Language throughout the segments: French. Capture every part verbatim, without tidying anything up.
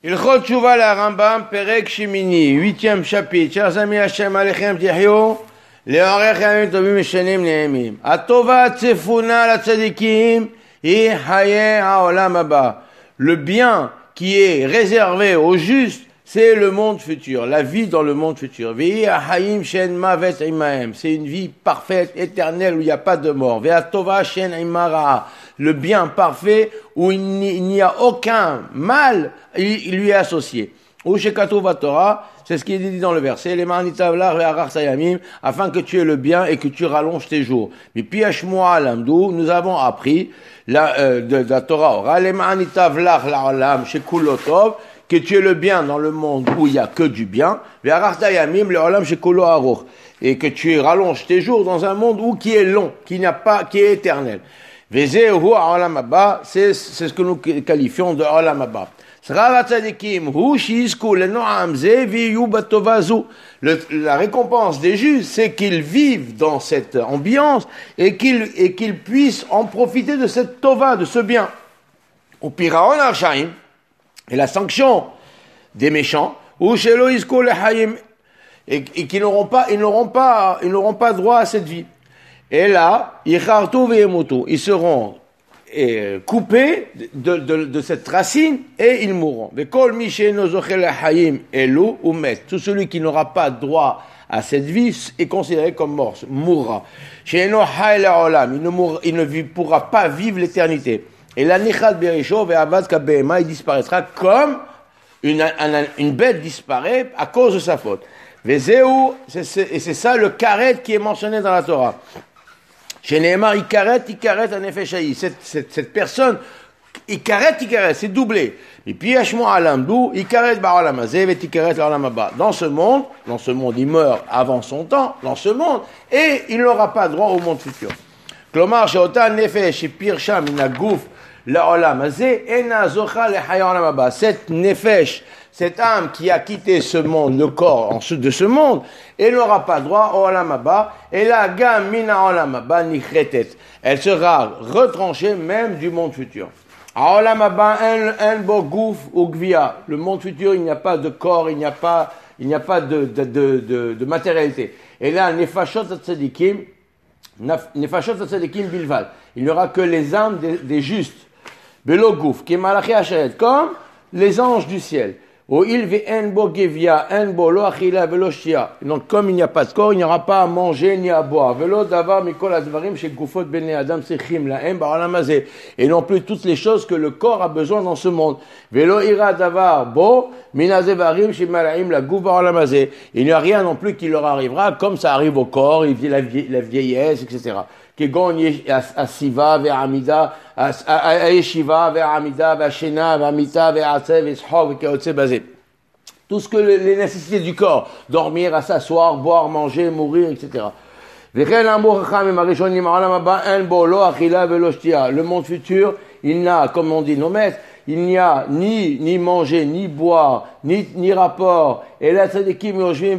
Ilchot Tshuva la Rambam, Perek Shemini, huitième chapitre. Chers amis, Hashem Alechem Tichyo, Leorech Yamim Tovim Meshanim Neemim. Atova Tsefuna la Tzadikim, Hi Haye HaOlam Haba. Le bien qui est réservé aux justes, c'est le monde futur, la vie dans le monde futur. Vehi Hayim Shen Mavet Imahem. C'est une vie parfaite, éternelle, où il n'y a pas de mort. Ve'atova Shen Imara. Le bien parfait où il n'y a aucun mal, il lui est associé. Ou chez Katouva Torah, c'est ce qui est dit dans le verset, les manitavlar ve'arar sayamim, afin que tu aies le bien et que tu rallonges tes jours. Mais piashmoa alamdou, nous avons appris la, euh, de, de la Torah orale, les manitavlar la'alam chez kulotov, que tu aies le bien dans le monde où il n'y a que du bien, ve'arar sayamim le'alam chez kulo aruch, et que tu rallonges tes jours dans un monde où qui est long, qui n'a pas, qui est éternel. C'est c'est ce que nous qualifions de Olam Haba. La récompense des justes, c'est qu'ils vivent dans cette ambiance et qu'ils et qu'ils puissent en profiter de cette tova, de ce bien. Et la sanction des méchants, et, et qu'ils n'auront pas, ils n'auront pas, ils n'auront pas droit à cette vie. Et là, ils seront eh, coupés de, de, de cette racine et ils mourront. Tout celui qui n'aura pas droit à cette vie est considéré comme mort, mourra. Il ne, mourra, il ne pourra pas vivre l'éternité. Et la nichad berisho ve'avad kabehema, il disparaîtra comme une, une, une bête disparaît à cause de sa faute. Et c'est ça le karet qui est mentionné dans la Torah. Chez Nehemar, Ikaret, Ikaret, en effet, cette, cette, cette personne, Ikaret, Ikaret, c'est doublé. Et puis, Hashmo Alamdou, Ikaret, Ba'olam Hazeh, et Ikaret, Ba'olam Haba. Dans ce monde, dans ce monde, il meurt avant son temps, dans ce monde, et il n'aura pas droit au monde futur. Klomar, Sheota, Nefesh, et Pirsham, Inagouf, La'olam Hazeh, Ena Zocha, le Haya Olam Haba. Cette Nefesh, cette âme qui a quitté ce monde, le corps en dessous de ce monde, elle n'aura pas droit au Olam Haba, et la gamme mina Olam Haba nichretet. Elle sera retranchée même du monde futur. A Olam Haba en bo gouf ou gvia. Le monde futur, il n'y a pas de corps, il n'y a pas, il n'y a pas de, de, de, de, de matérialité. Et là, nefashot tzadikim, nefashot tzadikim bilval. Il n'y aura que les âmes des, des justes. Belo gouf, qui est malachi hacheret, comme les anges du ciel. Donc, comme il n'y a pas de corps, il n'y aura pas à manger ni à boire. Et non plus toutes les choses que le corps a besoin dans ce monde. Il n'y a rien non plus qui leur arrivera comme ça arrive au corps, la vieillesse, et cetera. Asiva, Ve'amida, Ayeshiva, Ve'amida, Ve'ashena, Ve'amita, Ve'atsev, Ve'shov, Ve'keotse, tout ce que les nécessités du corps, dormir, à s'asseoir, boire, manger, mourir, et cetera. Le monde futur, il n'a, comme on dit nos maîtres, il n'y a ni, ni manger, ni boire, ni, ni rapport. Et les tzadikim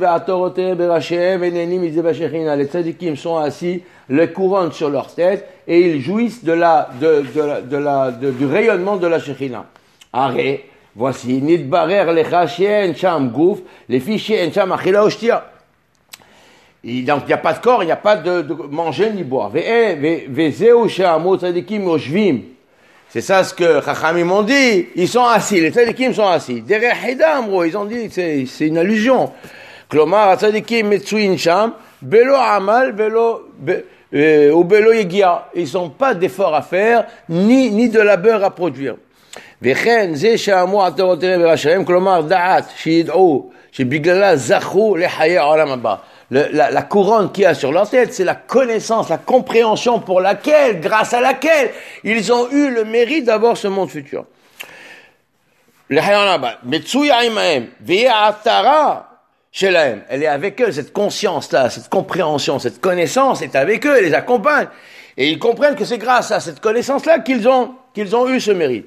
sont assis, les couronnes sur leur tête, et ils jouissent de la, de, de, la, de la, de, du rayonnement de la Shekhinah. Arrête, voici, nidbarer lecha she'en sham gouf, les fichiers en sham achila oshtia. Donc, il n'y a pas de corps, il n'y a pas de, de manger ni boire. Ve'zeu she'amu tzadikim yoshvim. C'est ça ce que Chachamim ont dit. Ils sont assis, les tzadikim sont assis. Derech hidam, ils ont dit, c'est, c'est une allusion. Klomar, tzadikim metsuin sham, belo amal, belo, ou belo yegia. Ils n'ont pas d'effort à faire, ni, ni de labeur à produire. Vechen, ze she'amu atorotere berashem, klomar da'at, she'id'u, she'biglala zachu lehaya olam haba. Le, la, la couronne qu'il y a sur leur tête, c'est la connaissance, la compréhension pour laquelle, grâce à laquelle, ils ont eu le mérite d'avoir ce monde futur. Elle est avec eux, cette conscience-là, cette compréhension, cette connaissance est avec eux, elle les accompagne. Et ils comprennent que c'est grâce à cette connaissance-là qu'ils ont, qu'ils ont eu ce mérite.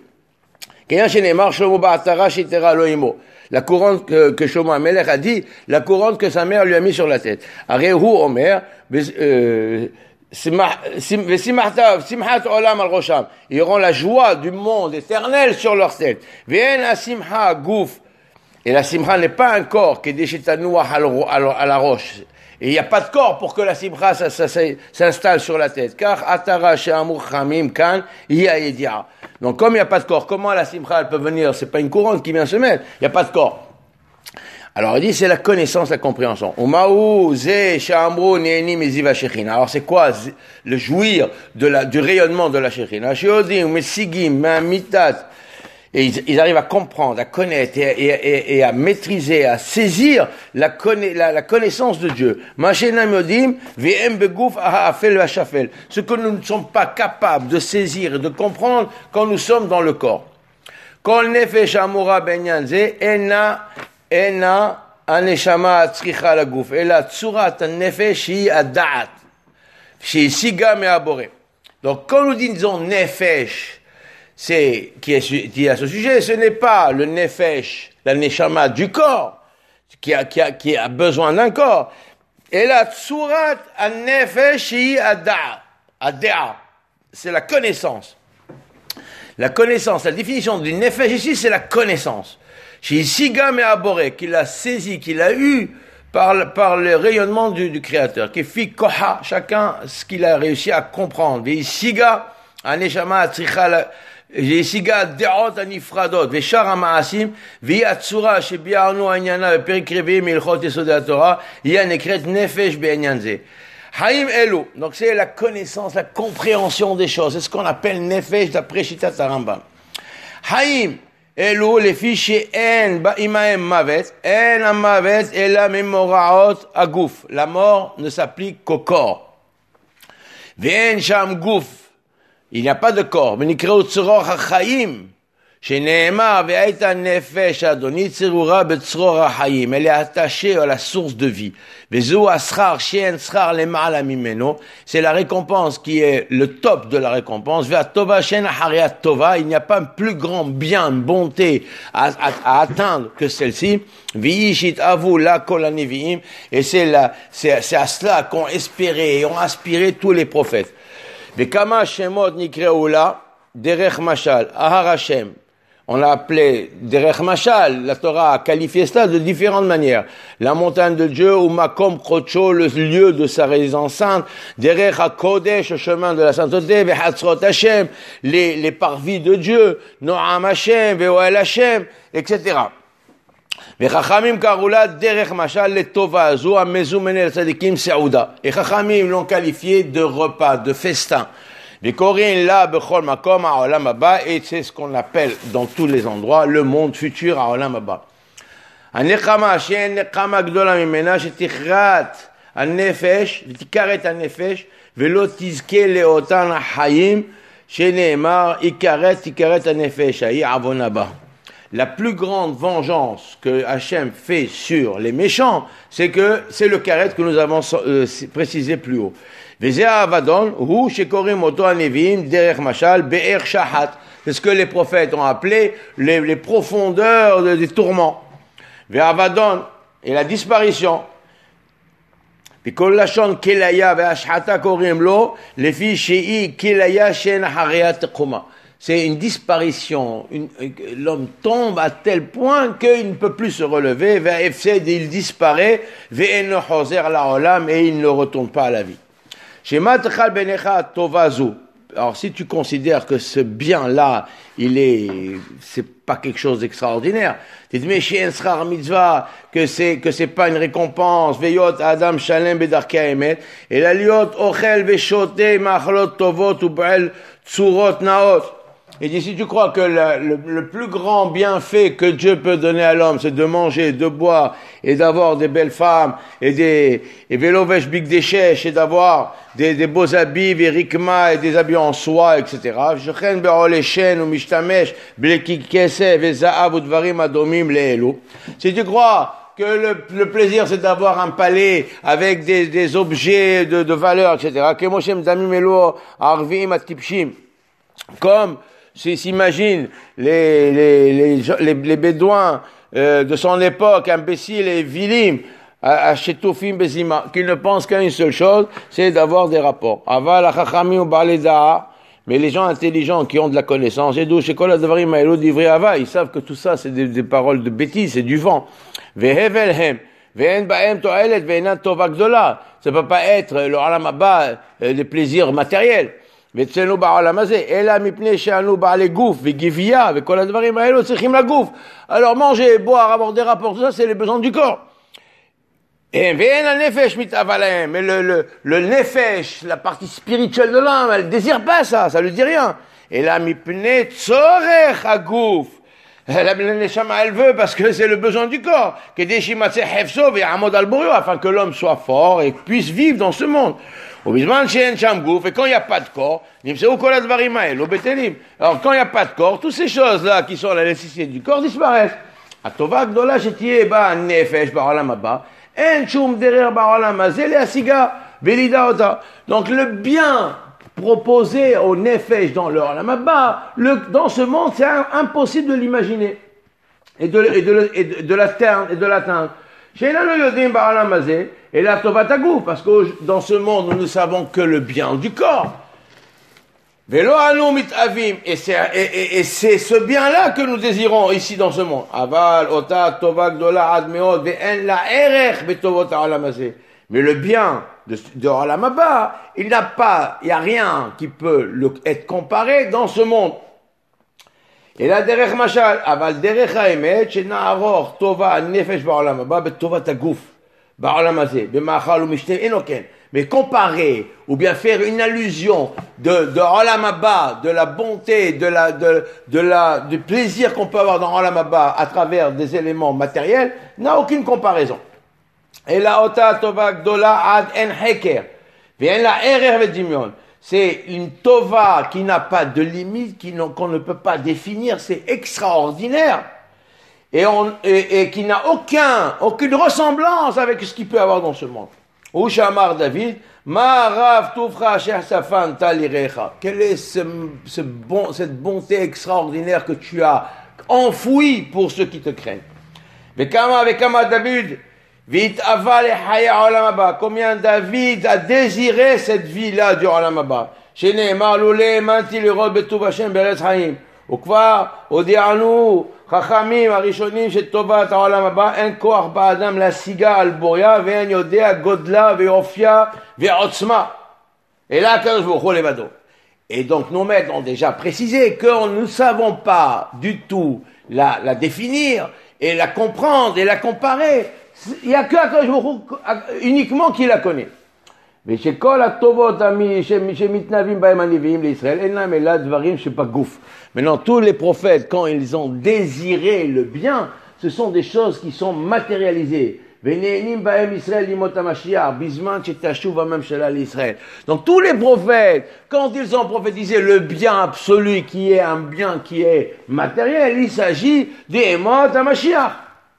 La couronne que, que Shlomo HaMelech a dit, la couronne que sa mère lui a mis sur la tête. Arehu Omer, Ils auront la joie du monde éternel sur leur tête. Et la simcha n'est pas un corps qui est déchetanou à la roche. Et il n'y a pas de corps pour que la simcha ça, ça, ça, s'installe sur la tête. Car atara she'amur chamim kan iya yedia. Donc comme il n'y a pas de corps, comment la simcha elle peut venir? C'est pas une couronne qui vient se mettre. Il n'y a pas de corps. Alors il dit c'est la connaissance, la compréhension. Alors c'est quoi le jouir de la, du rayonnement de la Shekhinah? Et ils, ils arrivent à comprendre, à connaître et, et, et, et à maîtriser, à saisir la, conna, la, la connaissance de Dieu. Ce que nous ne sommes pas capables de saisir et de comprendre quand nous sommes dans le corps. Ena aneshama tzricha laguf, ela tsurat nefesh hi ada'at, shi siga me'abore. Donc quand nous disons nefesh, c'est qui est qui est à ce sujet, ce n'est pas le nefesh, la neshama du corps, qui a qui a qui a besoin d'un corps. Ela tsurat nefesh hi ada'at, ada'at, c'est la connaissance. La connaissance, la définition du nefesh ici, c'est la connaissance. Chez Siga mais Aboré, qu'il a saisi, qu'il a eu par, par le rayonnement du, du Créateur, qui fit koha, chacun ce qu'il a réussi à comprendre. Ve Siga, aneshama atzricha, ve Siga deot anifradot, ve shar hamaasim, ve yatsura shebiarnu anyana, ve perikrevim ilchot yesodei haTorah, ya nekret nefesh be'enyan ze. Haïm Elo, donc c'est la connaissance, la compréhension des choses, c'est ce qu'on appelle nefesh d'après Shitat Rambam. Haïm Elo, les fichiers en ba'imaem mavet, en amavet et la memoraot agouf. La mort ne s'applique qu'au corps. Ve'en sham gouf, il n'y a pas de corps. V'nikreu tzoror ha'chaim, shene'emar ve'aita nefesh adonit tzerura betzoror ha'chaim. Elle est attachée à la source de vie. Ve'zu asrar she'en srar lema'ala mimeno. C'est la récompense qui est le top de la récompense. Ve'a tova she'en hariat tova. Il n'y a pas un plus grand bien, bonté à, à, à atteindre que celle-ci. Ve'ishit avu la kol hanevi'im. Et c'est là, c'est, c'est à cela qu'ont espéré et ont aspiré tous les prophètes. Ve'kama shemot nikreu la derech mashal ahar Hashem. On l'a appelé Derech Mashal, la Torah a qualifié cela de différentes manières. La montagne de Dieu, ou Makom Krocho, le lieu de sa résidence sainte, Derech HaKodesh, le chemin de la sainteté, Vehatzrot Hashem, les, les parvis de Dieu, Noam Hashem, Veoel Hashem, et cetera. Vechachamim Karula, Derech Mashal, le Tova Azu, Amezumene Tzadikim Seouda. Et Chachamim l'ont qualifié de repas, de festin. Et c'est ce qu'on appelle dans tous les endroits le monde futur à Olam Haba. הנקמה שאין נקמה גדולה ממנה שתכרת הנפש, תכרת הנפש ולא תזכה לאותן החיים שנאמר יכרת תכרת הנפש ההיא עוון הבא. La plus grande vengeance que Hachem fait sur les méchants, c'est que c'est le karet que nous avons euh, précisé plus haut. C'est ce que les prophètes ont appelé les, les profondeurs de, des tourments. Et la disparition. C'est une disparition. Une, l'homme tombe à tel point qu'il ne peut plus se relever. Il disparaît. Et il ne retourne pas à la vie. Alors, si tu considères que ce bien-là, il est, c'est pas quelque chose d'extraordinaire, tu te dis, mais chez Ensrar Mitzvah, que c'est, que c'est pas une récompense, Veyot Adam Shalem Bedarkei Emet, et la liot Ochel Veshote Machlot Tovot Ubel Tsurot Naot. Il dit, si tu crois que le, le, le plus grand bienfait que Dieu peut donner à l'homme, c'est de manger, de boire, et d'avoir des belles femmes, et des, et velovesh bigdeshesh, et d'avoir des, des beaux habits, et rikma, et des habits en soie, et cetera. Shechen be'oleshen, ou mishtamesh, blekikese, ve'za'av, ou dvarim adomim le'elu. Si tu crois que le, le plaisir, c'est d'avoir un palais avec des, des objets de, de valeur, et cetera. Kemoshem damim elu, arvim atipshim. Comme, s'imagine les, les, les, les, les bédouins euh, de son époque, imbéciles et vilim, Ashetufim bezima, qui ne pensent qu'à une seule chose, c'est d'avoir des rapports. Aval achachamim ou ba'aleda'a, mais les gens intelligents qui ont de la connaissance, ils savent que tout ça, c'est des, des paroles de bêtises, c'est du vent. Vehevelhem, ve'en ba'em to'elet, ve'enan tova gdola. Ça peut pas être le olam haba, des plaisirs matériels. ואצלנו בעולם הזה, אלא מפני שאנו בעלי גוף וגבייה וכל הדברים האלו צריכים לגוף. Alors manger, boire, avoir des rapports, tout ça, c'est les besoins du corps. Et ואין הנפש מתאווה להם, mais le, le, le nefesh, la partie spirituelle de l'âme, elle désire pas ça, ça lui dit rien. אלא מפני צורך הגוף. La neshama, elle veut parce que c'est le besoin du corps. כדי שימצא חפצו ויעמוד על בוריו, afin que l'homme soit fort et puisse vivre dans ce monde. Et quand il n'y a pas de corps, alors quand il n'y a pas de corps, toutes ces choses-là qui sont la nécessité du corps disparaissent. Donc le bien proposé au nefesh dans le olam haba, dans ce monde, c'est impossible de l'imaginer et de, et de, et de, de l'atteindre et de l'atteindre. Et la tovatagou, parce que dans ce monde, nous ne savons que le bien du corps. Velo anu mitavim, et c'est, et, et, et c'est ce bien-là que nous désirons ici dans ce monde. Aval, ota, tova, gdola, admeot, ve'en la erech, betovot ha'olam hazeh. Mais le bien de, de olam haba, il n'a pas, il n'y a rien qui peut le, être comparé dans ce monde. Et la derech mashal, aval derech ha'emet, shena'aror tova nefesh ba'olam haba, betovat haguf. Mais comparer ou bien faire une allusion de, de olam haba, de la bonté, de la, de, de la, du plaisir qu'on peut avoir dans olam haba à travers des éléments matériels, n'a aucune comparaison. Et la ota tova gdola ad en heker, vien la erer vedimion. C'est une tova qui n'a pas de limite, qui qu'on ne peut pas définir, c'est extraordinaire. Et, on, et, et qui n'a aucun, aucune ressemblance avec ce qu'il peut avoir dans ce monde. Ou Shamar David, Ma rav tufra cher safan talirecha. Quelle est ce, ce bon, cette bonté extraordinaire que tu as enfouie pour ceux qui te craignent. Vekama, vekama David, vit aval haya olam haba. Combien David a désiré cette vie-là du olam haba. Shene'emar lule manti lirot betuv Hashem beretz hayim. וכבר הודיענו חכמים הראשונים שטובת העולם הבא אין כוח באדם להשיגה על בוריה ואין יודע גודלה ויופיה ועוצמה אלא הקדוש ברוך הוא לבדו. Et donc nos maîtres ont déjà précisé que nous ne savons pas du tout la, la définir et la comprendre et la comparer. Il n'y a que Akadosh Baruch Hu uniquement qui la connaît. ושכל הטובות שמתנבאים בהם הנביאים לישראל אין להם אלא דברים שבגוף. Maintenant, tous les prophètes, quand ils ont désiré le bien, ce sont des choses qui sont matérialisées. ונהנים בהם ישראל לימות המשיח, בזמן שתשוב הממשלה לישראל. Donc tous les prophètes, quand ils ont prophétisé le bien absolu, qui est un bien qui est matériel, il s'agit d'émot המשיח.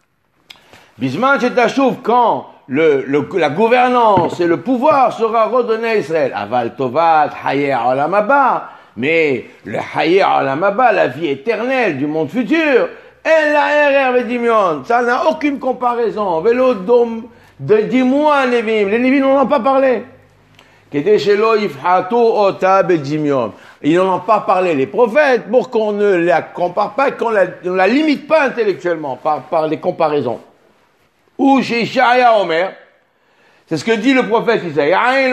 בזמן שתשוב, quand Le, le, la gouvernance et le pouvoir sera redonné à Israël. Aval tovat haye olam haba. Mais le haye olam haba, la vie éternelle du monde futur, elle a R R vedimion. Ça n'a aucune comparaison. Velo dom de dis-moi nevim. Les nevim n'en ont pas parlé. Kede shelo yifhatu ota bedimion. Ils n'en ont pas parlé, les prophètes, pour qu'on ne la compare pas, qu'on la, ne la limite pas intellectuellement par, par les comparaisons. Ou chez Ishaïa Omer, c'est ce que dit le prophète Isaïe.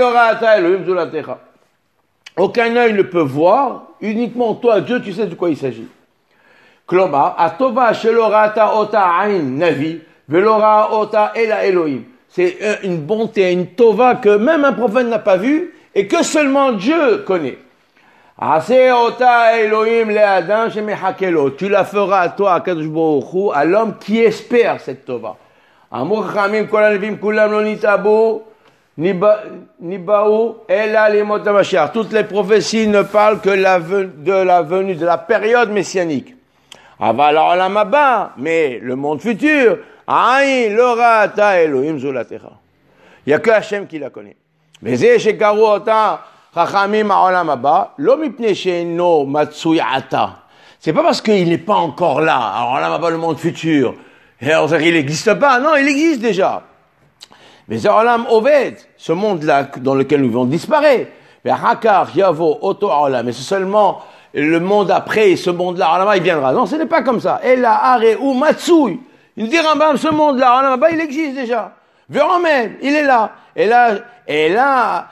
Aucun œil ne peut voir, uniquement toi, Dieu, tu sais de quoi il s'agit. Kloma, atova shelorata ota ain navi, velora ota ela Elohim. C'est une bonté, une tova que même un prophète n'a pas vue et que seulement Dieu connaît. Ase ota Elohim le adam shemechakelo. Tu la feras à toi, à Kadosh Baruch Hu, à l'homme qui espère cette tova. Amor Chamim kol hanevim kulam lo nitabu nibaou ela limot hamashiach. Toutes les prophéties ne parlent que la ven- de la venue de la période messianique. Aval olam haba, mais le monde futur, aïn lo ra'ata Elohim zulatecha. Il y a que Hachem qui la connaît. Mais zeh shekaru ota chachamim ha'olam haba lo mipnei she'eno matsui ata. C'est pas parce qu'il n'est pas encore là. Alors olam haba, le monde futur. Et alors, il n'existe pas. Non, il existe déjà. Mais c'est Olam Oved, ce monde-là dans lequel nous vivons disparaît. Mais Hakar, Yavo, Oto Olam, mais c'est seulement le monde après, ce monde-là, Olam, il viendra. Non, ce n'est pas comme ça. Et là, Are ou Matsui. Il dit Rambam, ce monde-là, Olam, il existe déjà. Véromen, il est là. Et là, et là,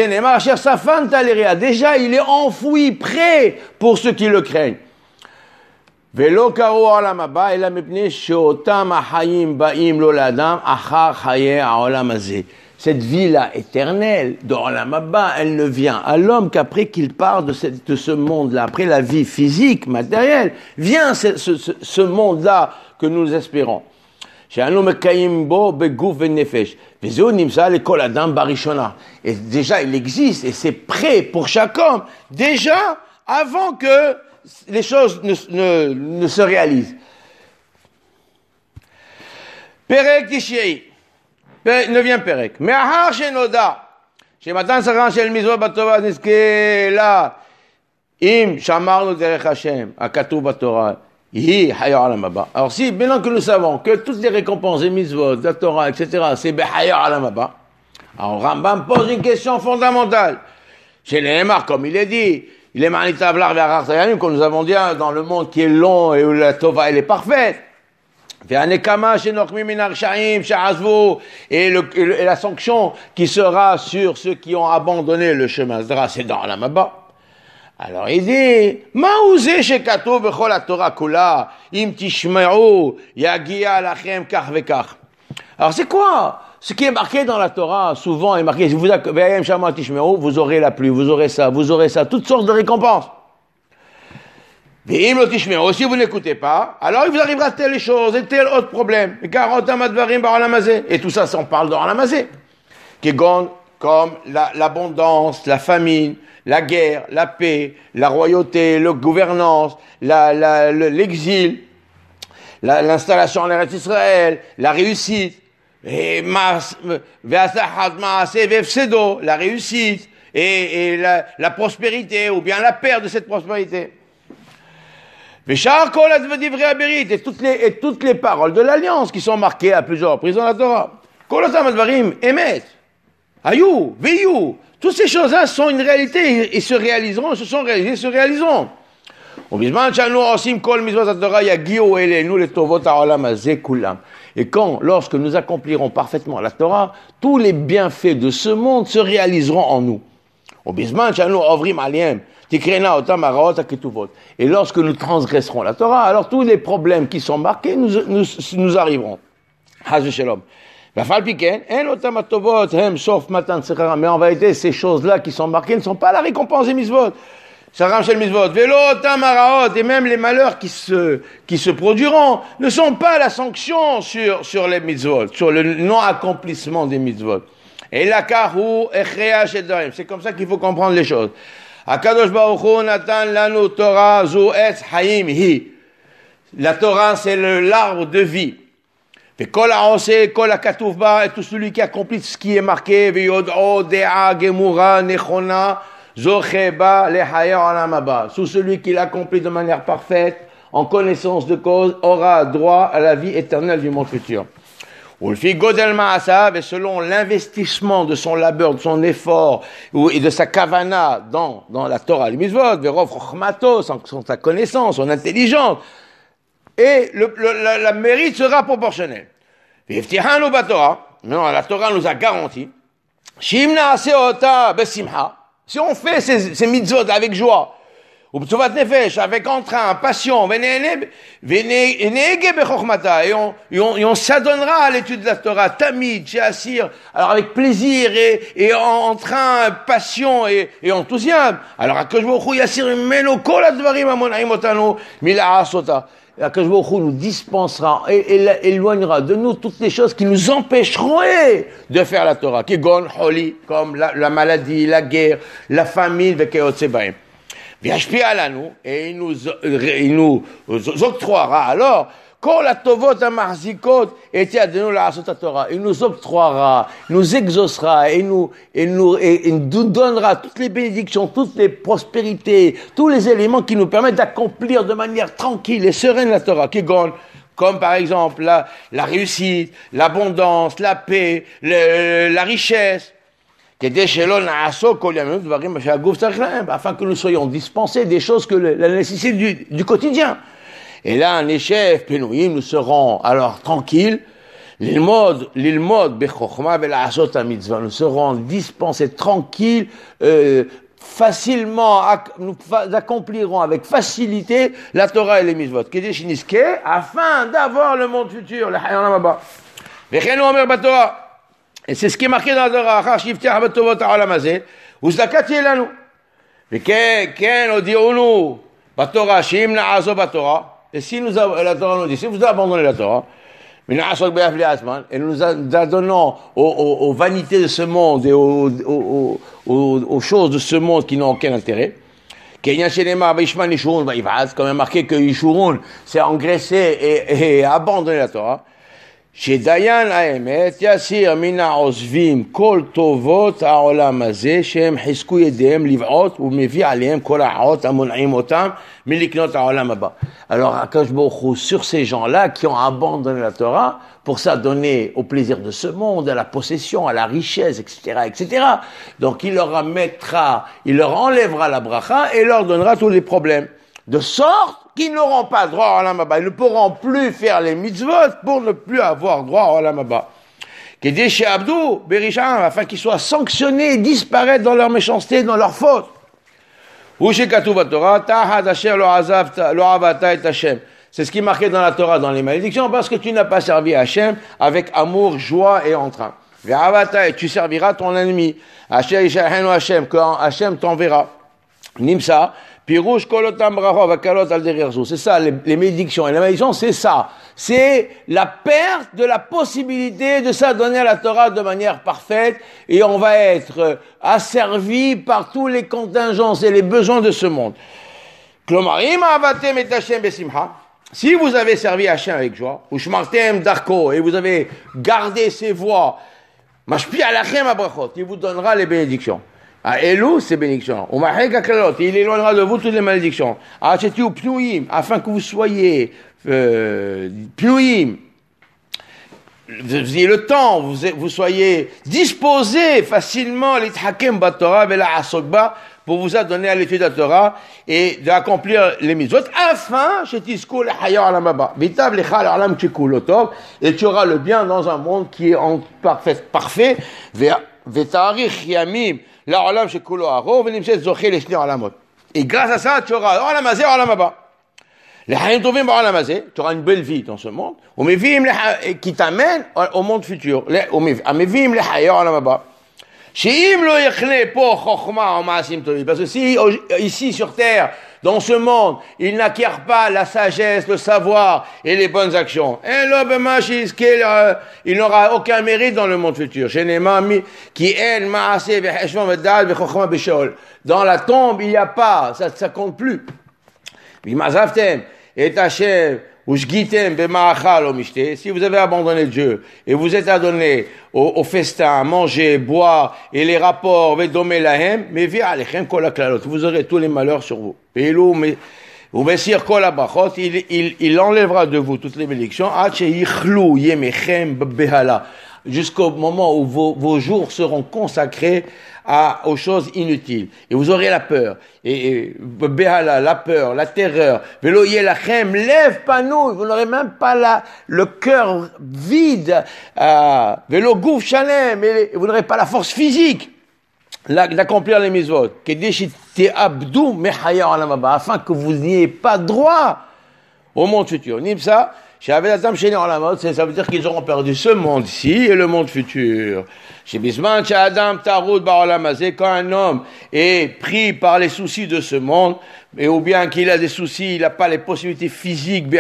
déjà, il est enfoui, prêt pour ceux qui le craignent. Velo karo olam haba, ela mipnei sheotam ha'chayim ba'im lo l'adam achar chayei ha'olam hazeh. Cette vie-là éternelle de olam haba, elle ne vient à l'homme qu'après qu'il part de, cette, de ce monde-là. Après la vie physique, matérielle, vient ce, ce, ce, ce monde-là que nous espérons. שאנו מקיים בו בגוף ונפש, וזהו נמצא לכל אדם בראשונה. Et déjà, il existe, et c'est prêt pour chaque homme, déjà, avant que les choses ne, ne, ne se réalisent. פרק תשעי, neuvième פרק. מאחר שנודע, שמתן שכרן של מצוות בתורה נזכה לה, אם שמרנו דרך השם, הכתוב בתורה, alors si, maintenant que nous savons que toutes les récompenses des mitzvot, de la Torah, et cetera, c'est Behaya Alamaba, alors Rambam pose une question fondamentale. Chez les Némar, comme il est dit, il est Manitav Lar Ve'arar Sayanim, comme nous avons dit, dans le monde qui est long et où la Tova, elle est parfaite. Ve'anekama Shenochmi Minar Sha'im Sha'azvu, et la sanction qui sera sur ceux qui ont abandonné le chemin, c'est dans Alamaba. Alors il dit, Maouzé shekatu bechol haTorah kula, im tishma'u, yagia lachem kach vekach. Alors c'est quoi? Ce qui est marqué dans la Torah, souvent est marqué, vous, vous aurez la pluie, vous aurez ça, vous aurez ça, toutes sortes de récompenses. Ve'im lo tishma'u, si vous n'écoutez pas, alors il vous arrivera telle chose et tel autre problème. Et tout ça, ça on parle dans Olam hazeh. Comme la, l'abondance, la famine, la guerre, la paix, la royauté, la gouvernance, la, la, le, l'exil, la, l'installation en Eretz Israël, la réussite, et la réussite, et, et la, la prospérité, ou bien la perte de cette prospérité. Et toutes les, et toutes les paroles de l'Alliance qui sont marquées à plusieurs reprises dans la Torah. Ayou, Veyou, toutes ces choses-là sont une réalité et se réaliseront, se sont réalisées, se réaliseront. Et quand, lorsque nous accomplirons parfaitement la Torah, tous les bienfaits de ce monde se réaliseront en nous. Et lorsque nous transgresserons la Torah, alors tous les problèmes qui sont marqués nous, nous, nous arriveront. Mais en vérité, ces choses-là qui sont marquées ne sont pas la récompense des mitzvot. Et même les malheurs qui se, qui se produiront ne sont pas la sanction sur, sur les mitzvot, sur le non-accomplissement des mitzvot. Et la kahu c'est comme ça qu'il faut comprendre les choses. Akadosh Baruch Hu natan lanu Torah zu etz hayim hi. La Torah, c'est le, l'arbre de vie. Et tout celui qui accomplit ce qui est marqué, sous celui qui l'accomplit de manière parfaite, en connaissance de cause, aura droit à la vie éternelle du monde futur. Et selon l'investissement de son labeur, de son effort, et de sa kavana dans, dans la Torah, les mitzvot, sans sa connaissance, son intelligence, et le, le, la, la mérite sera proportionnel. Non, la Torah nous a garanti, si on fait ces, ces mitzvot avec joie, avec entrain, passion, et on, et on, et on s'adonnera à l'étude de la Torah, tamid, she'asir, alors avec plaisir et, et entrain, passion et, et enthousiasme. Alors, Akadosh Baruch Hu yasir mimenu kol hadvarim hamona'im otanu mila'asota. Akadosh Baruch Hu nous dispensera et, et éloignera de nous toutes les choses qui nous empêcheraient de faire la Torah. Kigon, holi, comme la, la maladie, la guerre, la famine, vekeyotse baim. Et il nous, il nous octroiera alors, quand la tovot amarzikot était à nous la Torah, il nous octroiera, nous exaucera et nous, et nous, et, et nous donnera toutes les bénédictions, toutes les prospérités, tous les éléments qui nous permettent d'accomplir de manière tranquille et sereine la Torah. Kigon, comme par exemple la, la réussite, l'abondance, la paix, le, la richesse. Afin que nous soyons dispensés des choses que la nécessité du, du quotidien. Et là, un échef, pénouïm, nous serons alors tranquilles. L'ilmod, l'ilmod, bechokma, vela'asot mitzvah. Nous serons dispensés tranquilles, euh, facilement, nous accomplirons avec facilité la Torah et les mitzvot. Kedeshiniske, afin d'avoir le monde futur, le hayon haba. Vechenu omer batorah. Et c'est ce qui est marqué dans la Torah. Achar shiftach batovot ha'olam hazeh, uzdakat yelanu. Veken, ken odionu batorah, sheim na'azo batorah. Et si nous avons, la Torah nous dit, si vous abandonnez la Torah, et nous nous adonnons aux, aux, aux vanités de ce monde et aux, aux, aux, aux choses de ce monde qui n'ont aucun intérêt, comme marqué que Yishurun s'est engraissé et, et abandonné la Torah, שדיין האמת יסיר מן העוזבים כל טובות העולם הזה שהם חזקו ידיהם לבעוט ומביא עליהם כל הרעות המונעים אותם מלקנות העולם הבא. Alors Akadosh Baruch Hu, sur ces gens-là qui ont abandonné la Torah pour s'adonner au plaisir de ce monde, à la possession, à la richesse, et cetera, et cetera. Donc il leur mettra, il leur enlèvera la bracha et leur donnera tous les problèmes. De sorte qu'ils n'auront pas droit à Olam Haba. Ils ne pourront plus faire les mitzvot pour ne plus avoir droit à Olam Haba. Kedesh Abdou, Berisham, afin qu'ils soient sanctionnés et disparaissent dans leur méchanceté, dans leur faute. C'est ce qui est marqué dans la Torah, dans les malédictions, parce que tu n'as pas servi Hachem avec amour, joie et entrain. Et tu serviras ton ennemi. Hachem, quand Hachem t'enverra. Nimsa. Pirouche kolotam brachot vakalot al derrière. C'est ça, les, les malédictions. Et la malédiction, c'est ça. C'est la perte de la possibilité de s'adonner à la Torah de manière parfaite. Et on va être asservi par tous les contingences et les besoins de ce monde. Klomarim avatem et Hashem besimcha. Si vous avez servi Hashem avec joie, ou shmartem darko, et vous avez gardé ses voies, mashpi alachem abrachot, il vous donnera les bénédictions. À Elou, c'est bénédiction. Il éloignera de vous toutes les malédictions. Afin que vous soyez euh, pnouim, vous ayez le temps, vous, vous soyez disposés facilement l'ithakem batorah vela asokba pour vous adonner à l'étude de la Torah et d'accomplir les mitzvot afin shetisku lechayor alam haba vitav lecha alam tchikulotov et tu auras le bien dans un monde qui est en parfait parfait vetarich yamim. Et grâce à ça, tu auras Olam Hazeh, Olam Haba. Les Hayim Tovim Olam Hazeh, tu auras une belle vie dans ce monde, qui t'amène au monde futur. Parce que si, ici sur terre, dans ce monde, il n'acquiert pas la sagesse, le savoir et les bonnes actions, il n'aura aucun mérite dans le monde futur. Dans la tombe, il n'y a pas, ça ne compte plus. Si vous avez abandonné Dieu et vous êtes adonné au, au festin, manger, boire et les rapports, vous aurez tous les malheurs sur vous. Il, il, il enlèvera de vous toutes les bénédictions jusqu'au moment où vos, vos jours seront consacrés à, aux choses inutiles. Et vous aurez la peur. Et, et Behala, la peur, la terreur. Velo yelachem, lève pas nous. Vous n'aurez même pas la, le cœur vide. Velo gouf shalem, et vous n'aurez pas la force physique d'accomplir les mitzvot. Kedesh te'abdou mechaya olam haba, afin que vous n'ayez pas droit au monde futur. Nimsa, ça veut dire qu'ils auront perdu ce monde-ci et le monde futur. Quand un homme est pris par les soucis de ce monde, et ou bien qu'il a des soucis, il n'a pas les possibilités physiques, il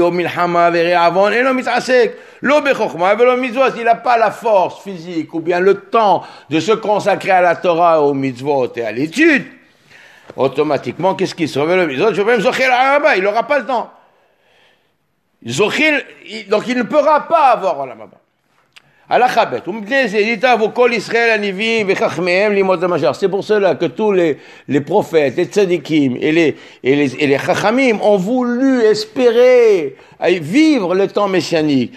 n'a pas la force physique, ou bien le temps de se consacrer à la Torah, aux mitzvot et à l'étude, automatiquement, qu'est-ce qu'il se révèle le mitzvot? Il n'aura pas le temps. Donc il ne pourra pas avoir Olam Haba. C'est pour cela que tous les, les prophètes, les tzadikim et les, et les, et les chachamim ont voulu espérer vivre le temps messianique,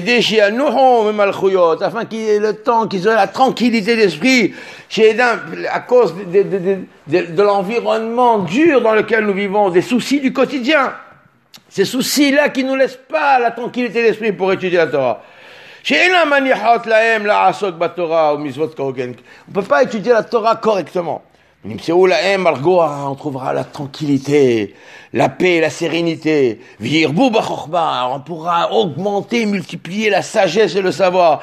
afin qu'il y ait le temps, qu'ils aient la tranquillité d'esprit, à cause de, de, de, de, de l'environnement dur dans lequel nous vivons, des soucis du quotidien. Ces soucis-là qui nous laissent pas la tranquillité d'esprit pour étudier la Torah. On ne peut pas étudier la Torah correctement. On trouvera la tranquillité, la paix, la sérénité. On pourra augmenter, multiplier la sagesse et le savoir.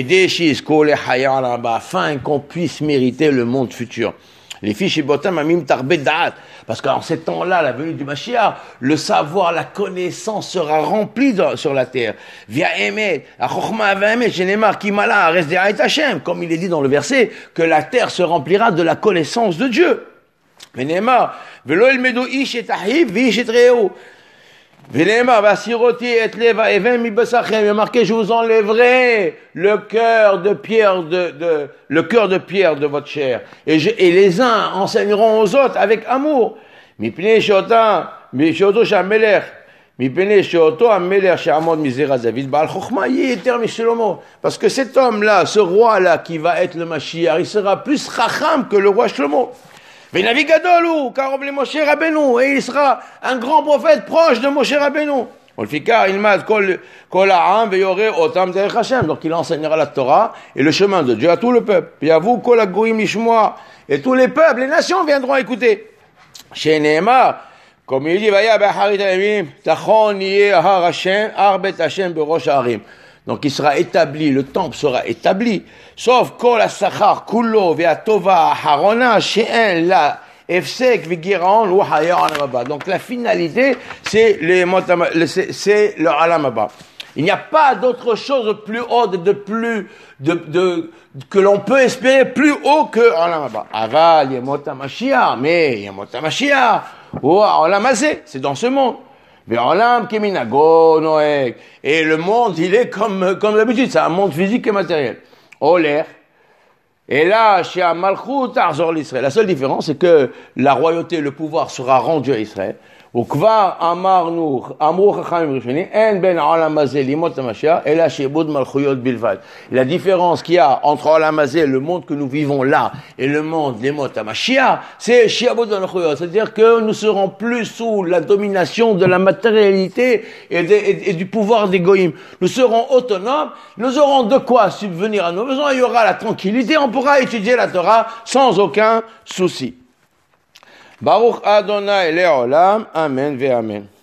Afin qu'on puisse mériter le monde futur. Les fiches parce qu'en ces temps-là, la venue du Mashiach, le savoir, la connaissance sera remplie dans, sur la terre. Via Emet, comme il est dit dans le verset, que la terre se remplira de la connaissance de Dieu. Il y a marqué, je vous enlèverai le cœur de pierre de, de, le cœur de pierre de votre chair. Et, je, et les uns enseigneront aux autres avec amour. Parce que cet homme-là, ce roi-là qui va être le Mashiach, il sera plus chacham que le roi Shlomo. Et il sera un grand prophète proche de Moshe Rabbeinu. Donc il enseignera la Torah et le chemin de Dieu à tout le peuple. Et tous les peuples, les nations viendront écouter. Comme il dit, donc il sera établi, le temple sera établi, sauf kol ha-sachar kulo ve'atova harona she'en la efsek ve'giraon ou hayar alamaba. Donc la finalité, c'est les c'est, c'est le alamaba. Il n'y a pas d'autre chose de plus haut, de plus, de, de, que l'on peut espérer plus haut que alamaba. Aval yemot ha-mashiach, mais yemot ha-mashiach, ou alamazé, c'est dans ce monde. Et le monde, il est comme, comme d'habitude, c'est un monde physique et matériel. Olair. Et là, chez Amalchut, Arzor l'Israël. La seule différence, c'est que la royauté, le pouvoir sera rendu à Israël. וכבר אמרנו, אמרו חכמים ראשונים, אין בין העולם הזה לימות המשיח, אלא שעבוד מלכויות בלבד. La différence qu'il y a entre העולם הזה, le monde que nous vivons là, et le monde לימות המשיח, c'est שעבוד מלכויות. C'est-à-dire que nous serons plus sous la domination de la matérialité et, de, et, et du pouvoir des goïms. Nous serons autonomes, nous aurons de quoi subvenir à nos besoins, il y aura la tranquillité, on pourra étudier la Torah sans aucun souci. Baruch Adonai Le'olam, Amen ve Amen.